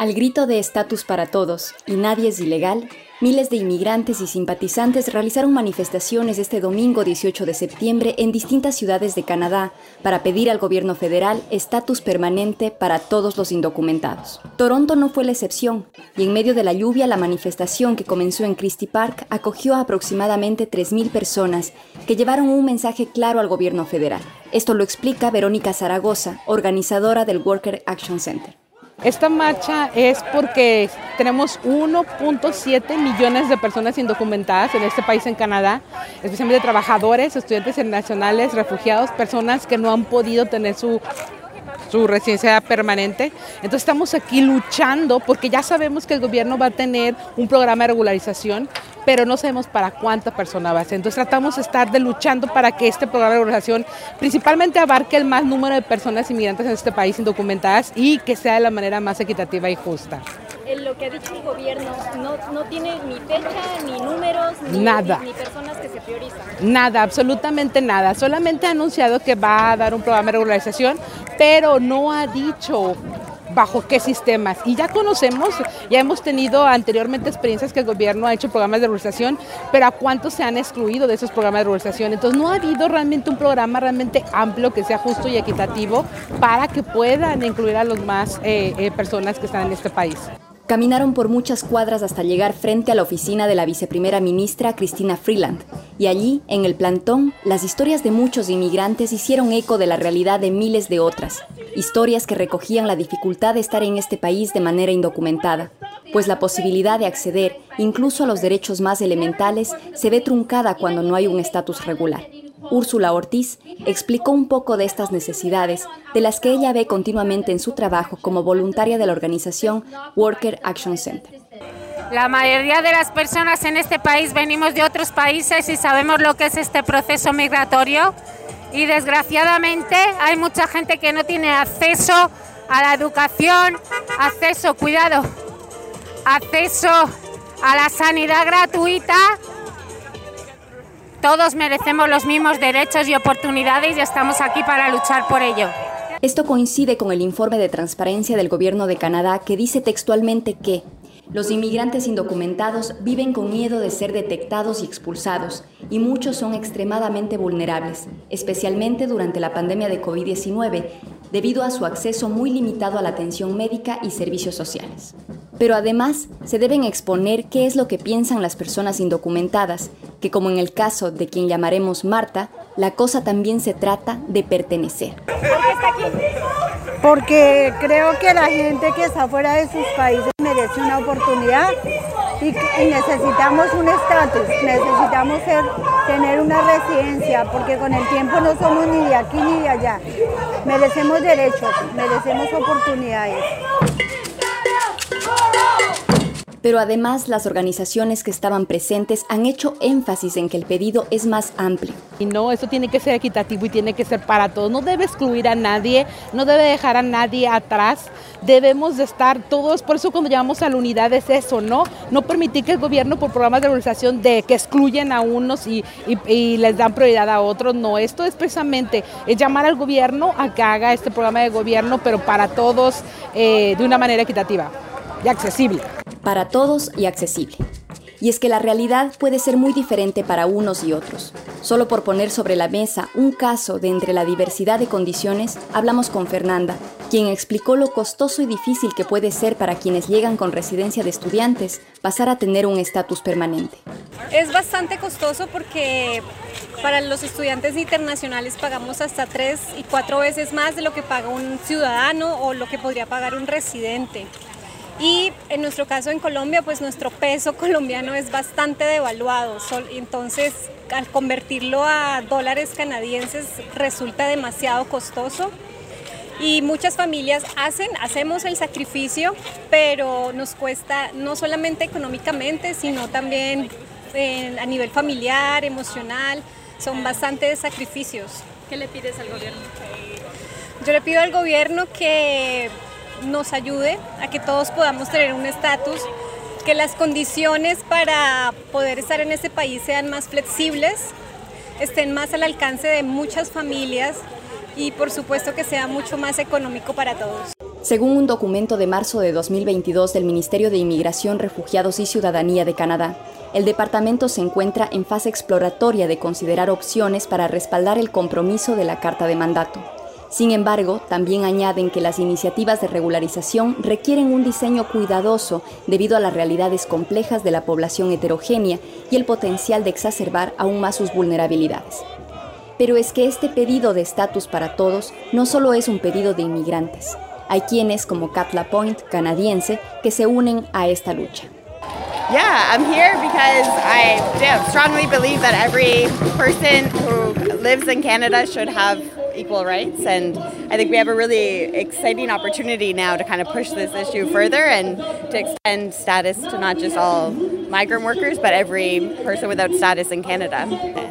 Al grito de estatus para todos y nadie es ilegal, miles de inmigrantes y simpatizantes realizaron manifestaciones este domingo 18 de septiembre en distintas ciudades de Canadá para pedir al gobierno federal estatus permanente para todos los indocumentados. Toronto no fue la excepción, y en medio de la lluvia la manifestación que comenzó en Christie Park acogió a aproximadamente 3,000 personas que llevaron un mensaje claro al gobierno federal. Esto lo explica Verónica Zaragoza, organizadora del Worker Action Center. Esta marcha es porque tenemos 1.7 millones de personas indocumentadas en este país, en Canadá, especialmente trabajadores, estudiantes internacionales, refugiados, personas que no han podido tener su residencia permanente. Entonces estamos aquí luchando porque ya sabemos que el gobierno va a tener un programa de regularización, pero no sabemos para cuánta persona va a ser. Entonces tratamos de estar luchando para que este programa de regularización principalmente abarque el más número de personas inmigrantes en este país indocumentadas y que sea de la manera más equitativa y justa. Lo que ha dicho el gobierno no tiene ni fecha, ni números, ni personas que se priorizan. Nada, absolutamente nada. Solamente ha anunciado que va a dar un programa de regularización, pero no ha dicho bajo qué sistemas. Y ya conocemos, ya hemos tenido anteriormente experiencias que el gobierno ha hecho programas de regularización, pero ¿a cuántos se han excluido de esos programas de regularización? Entonces no ha habido realmente un programa realmente amplio que sea justo y equitativo para que puedan incluir a los más personas que están en este país. Caminaron por muchas cuadras hasta llegar frente a la oficina de la viceprimera ministra Chrystia Freeland, y allí, en el plantón, las historias de muchos inmigrantes hicieron eco de la realidad de miles de otras, historias que recogían la dificultad de estar en este país de manera indocumentada, pues la posibilidad de acceder incluso a los derechos más elementales se ve truncada cuando no hay un estatus regular. Úrsula Ortiz explicó un poco de estas necesidades, de las que ella ve continuamente en su trabajo como voluntaria de la organización Worker Action Center. La mayoría de las personas en este país venimos de otros países y sabemos lo que es este proceso migratorio, y desgraciadamente hay mucha gente que no tiene acceso a la educación, acceso a la sanidad gratuita. Todos merecemos los mismos derechos y oportunidades y estamos aquí para luchar por ello. Esto coincide con el informe de transparencia del Gobierno de Canadá que dice textualmente que los inmigrantes indocumentados viven con miedo de ser detectados y expulsados, y muchos son extremadamente vulnerables, especialmente durante la pandemia de COVID-19, debido a su acceso muy limitado a la atención médica y servicios sociales. Pero además, se deben exponer qué es lo que piensan las personas indocumentadas, que como en el caso de quien llamaremos Marta, la cosa también se trata de pertenecer. Porque creo que la gente que está fuera de sus países merece una oportunidad y necesitamos un estatus, necesitamos tener una residencia, porque con el tiempo no somos ni de aquí ni de allá. Merecemos derechos, merecemos oportunidades. Pero además, las organizaciones que estaban presentes han hecho énfasis en que el pedido es más amplio. Y no, eso tiene que ser equitativo y tiene que ser para todos. No debe excluir a nadie, no debe dejar a nadie atrás. Debemos de estar todos, por eso cuando llamamos a la unidad es eso, ¿no? No permitir que el gobierno por programas de regularización que excluyen a unos y les dan prioridad a otros. No, esto es precisamente llamar al gobierno a que haga este programa de gobierno, pero para todos de una manera equitativa y accesible. Para todos y accesible. Y es que la realidad puede ser muy diferente para unos y otros. Solo por poner sobre la mesa un caso de entre la diversidad de condiciones, hablamos con Fernanda, quien explicó lo costoso y difícil que puede ser para quienes llegan con residencia de estudiantes pasar a tener un estatus permanente. Es bastante costoso porque para los estudiantes internacionales pagamos hasta 3 y 4 veces más de lo que paga un ciudadano o lo que podría pagar un residente. Y en nuestro caso en Colombia, pues nuestro peso colombiano es bastante devaluado, entonces al convertirlo a dólares canadienses resulta demasiado costoso y muchas familias hacemos el sacrificio, pero nos cuesta no solamente económicamente, sino también a nivel familiar, emocional, son bastantes sacrificios. ¿Qué le pides al gobierno? Yo le pido al gobierno que nos ayude a que todos podamos tener un estatus, que las condiciones para poder estar en este país sean más flexibles, estén más al alcance de muchas familias y por supuesto que sea mucho más económico para todos. Según un documento de marzo de 2022 del Ministerio de Inmigración, Refugiados y Ciudadanía de Canadá, el departamento se encuentra en fase exploratoria de considerar opciones para respaldar el compromiso de la Carta de Mandato. Sin embargo, también añaden que las iniciativas de regularización requieren un diseño cuidadoso debido a las realidades complejas de la población heterogénea y el potencial de exacerbar aún más sus vulnerabilidades. Pero es que este pedido de estatus para todos no solo es un pedido de inmigrantes. Hay quienes, como Kat Lapointe, canadiense, que se unen a esta lucha. Yeah, I'm here because I strongly believe that every person who lives in Canada should have equal rights, and I think we have a really exciting opportunity now to kind of push this issue further and to extend status to not just all migrant workers, but every person without status in Canada.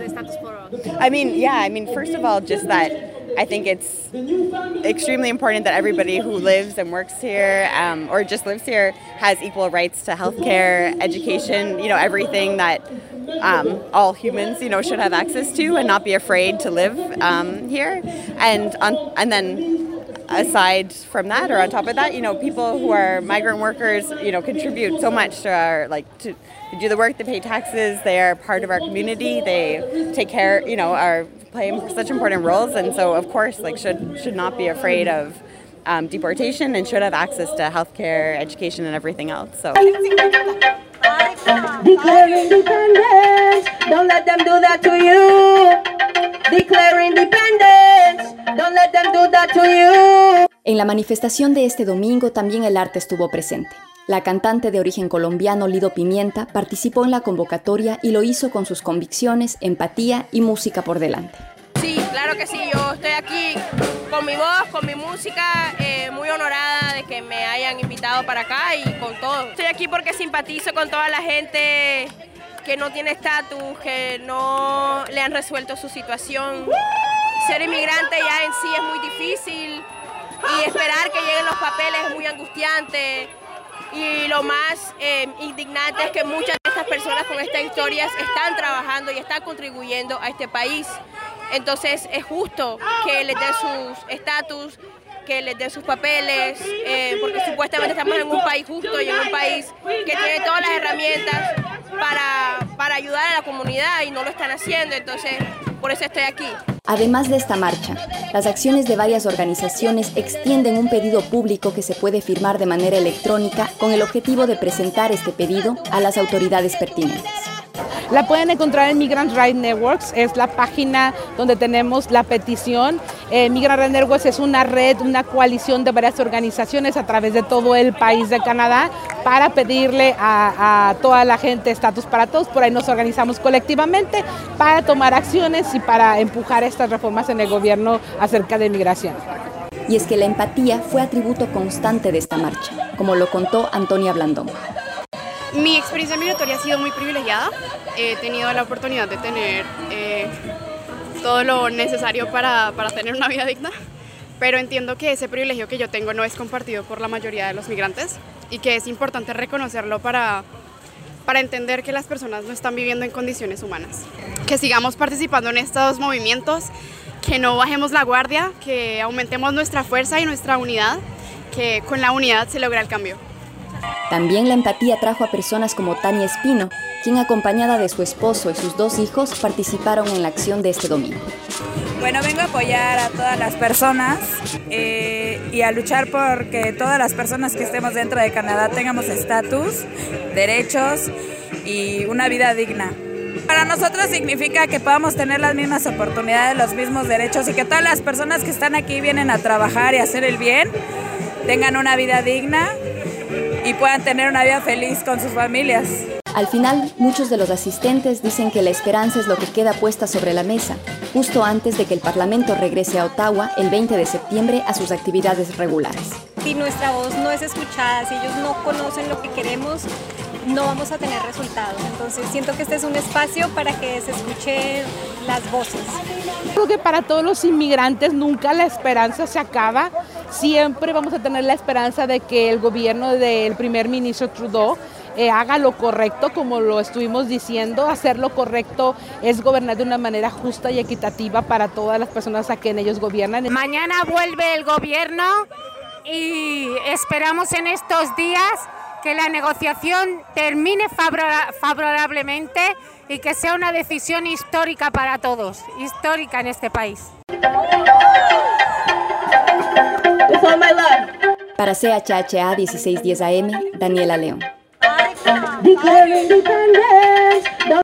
First of all, just that I think it's extremely important that everybody who lives and works here or just lives here has equal rights to healthcare, education, everything that all humans, should have access to and not be afraid to live here. And then aside from that, or on top of that, people who are migrant workers, contribute so much to our, to do the work, they pay taxes, they are part of our community, they take care, are playing such important roles, and so of course should not be afraid of deportation and should have access to healthcare, education, and everything else. So. Declare independence, don't let them do that to you. Declare independence, don't let them do that to you. En la manifestación de este domingo también el arte estuvo presente. La cantante de origen colombiano Lido Pimienta participó en la convocatoria y lo hizo con sus convicciones, empatía y música por delante. Sí, claro que sí, yo estoy aquí con mi voz, con mi música, muy honorada de que me hayan invitado para acá y con todo. Estoy aquí porque simpatizo con toda la gente que no tiene estatus, que no le han resuelto su situación. Ser inmigrante ya en sí es muy difícil y esperar que lleguen los papeles es muy angustiante. Y lo más indignante es que muchas de estas personas con estas historias están trabajando y están contribuyendo a este país. Entonces es justo que les den sus estatus, que les den sus papeles, porque supuestamente estamos en un país justo y en un país que tiene todas las herramientas para ayudar a la comunidad y no lo están haciendo, entonces por eso estoy aquí. Además de esta marcha, las acciones de varias organizaciones extienden un pedido público que se puede firmar de manera electrónica con el objetivo de presentar este pedido a las autoridades pertinentes. La pueden encontrar en Migrant Rights Networks, es la página donde tenemos la petición. Migrant Rights Networks es una red, una coalición de varias organizaciones a través de todo el país de Canadá para pedirle a toda la gente estatus para todos. Por ahí nos organizamos colectivamente para tomar acciones y para empujar estas reformas en el gobierno acerca de migración. Y es que la empatía fue atributo constante de esta marcha, como lo contó Antonia Blandón. Mi experiencia migratoria ha sido muy privilegiada. He tenido la oportunidad de tener todo lo necesario para tener una vida digna, pero entiendo que ese privilegio que yo tengo no es compartido por la mayoría de los migrantes y que es importante reconocerlo para entender que las personas no están viviendo en condiciones humanas. Que sigamos participando en estos movimientos, que no bajemos la guardia, que aumentemos nuestra fuerza y nuestra unidad, que con la unidad se logra el cambio. También la empatía trajo a personas como Tania Espino, quien acompañada de su esposo y sus 2 hijos participaron en la acción de este domingo. Bueno, vengo a apoyar a todas las personas y a luchar por que todas las personas que estemos dentro de Canadá tengamos estatus, derechos y una vida digna. Para nosotros significa que podamos tener las mismas oportunidades, los mismos derechos y que todas las personas que están aquí vienen a trabajar y a hacer el bien, tengan una vida digna y puedan tener una vida feliz con sus familias. Al final, muchos de los asistentes dicen que la esperanza es lo que queda puesta sobre la mesa, justo antes de que el Parlamento regrese a Ottawa el 20 de septiembre a sus actividades regulares. Si nuestra voz no es escuchada, si ellos no conocen lo que queremos, no vamos a tener resultados. Entonces siento que este es un espacio para que se escuchen las voces. Creo que para todos los inmigrantes nunca la esperanza se acaba. Siempre vamos a tener la esperanza de que el gobierno del primer ministro Trudeau haga lo correcto, como lo estuvimos diciendo. Hacer lo correcto es gobernar de una manera justa y equitativa para todas las personas a quien ellos gobiernan. Mañana vuelve el gobierno y esperamos en estos días que la negociación termine favorablemente y que sea una decisión histórica para todos, histórica en este país. Para CHHA 1610 AM, Daniela León.